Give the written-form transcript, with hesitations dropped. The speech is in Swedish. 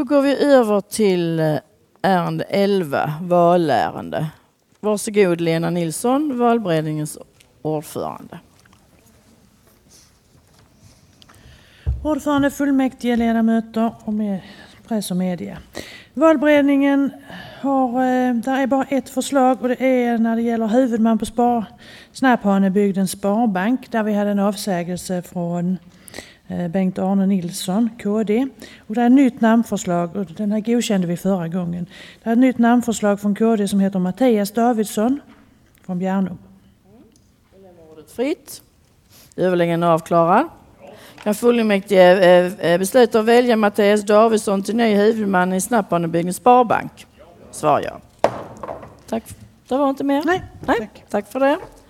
Då går vi över till ärende 11, valärende. Varsågod Lena Nilsson, valberedningens ordförande. Ordförande, fullmäktige, ledamöter och med press och media. Valberedningen där är bara ett förslag och det är när det gäller huvudman på Snaphanebygdens Sparbank där vi hade en avsägelse från Bengt Arne Nilsson, KD. Och det är ett nytt namnförslag och den här godkände vi förra gången. Det är ett nytt namnförslag från KD som heter Mattias Davidsson från Bjärnum. Ordet fritt. Överläggningen avklarad. Kan fullmäktige besluta att välja Mattias Davidsson till ny huvudman i Snaphanebygdens Sparbank? Svar ja. Tack. Det var inte mer? Nej. Tack för det.